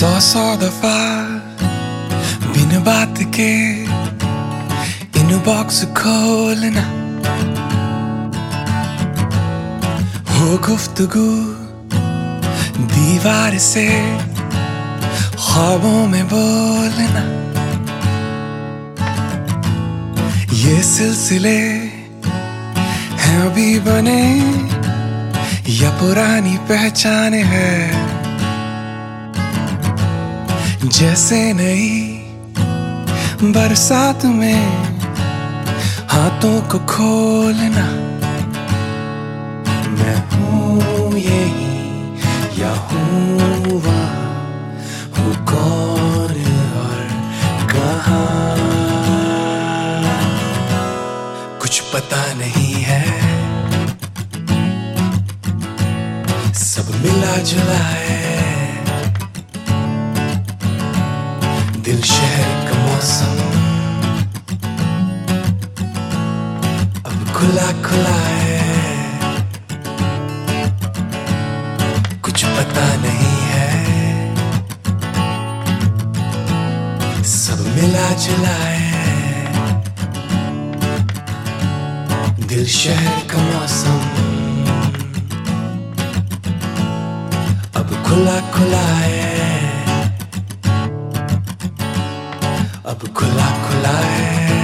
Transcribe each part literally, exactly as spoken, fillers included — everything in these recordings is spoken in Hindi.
सौ सौ दफा बिन बात के इनबॉक्स खोलना हो गुफ्तगू दीवार से ख्वाबों में बोलना। ये सिलसिले हैं अभी बने या पुरानी पहचान है, जैसे नई बरसात में हाथों को खोलना। मैं हूँ यही या हूँ वहाँ, हूँ कौन और कहाँ, कुछ पता नहीं है। सब मिला जुला है, दिल शहर का मौसम अब खुला खुला है, कुछ पता नहीं है। सब मिला जुला है, दिल शहर का मौसम अब खुला खुला है, अब खुला खुला है।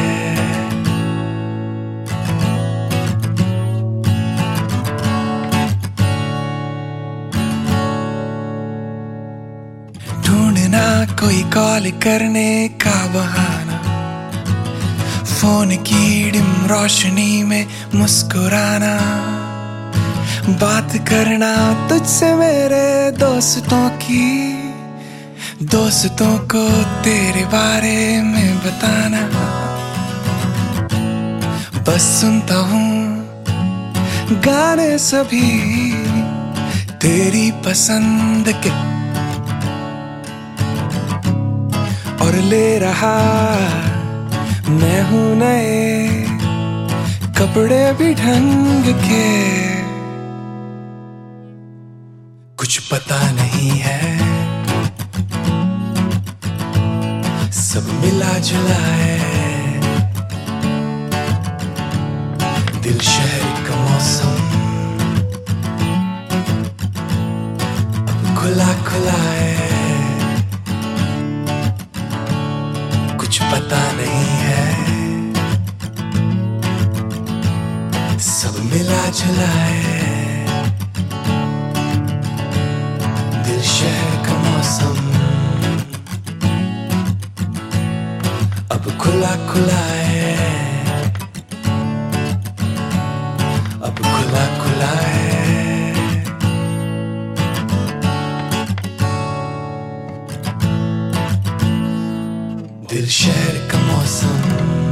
ढूंढना कोई कॉल करने का बहाना, फोन की डिम रोशनी में मुस्कुराना, बात करना तुझसे मेरे दोस्तों की, दोस्तों को तेरे बारे में बताना। बस सुनता हूँ गाने सभी तेरी पसंद के, और ले रहा मैं हूँ नए कपड़े भी ढंग के। कुछ पता नहीं है, सब मिला जुला है, दिल शहर का मौसम अब खुला खुला है, कुछ पता नहीं है। सब मिला जुला है, दिल शहर का मौसम अब खुला खुला है, अब खुला खुला है। दिल शहर का मौसम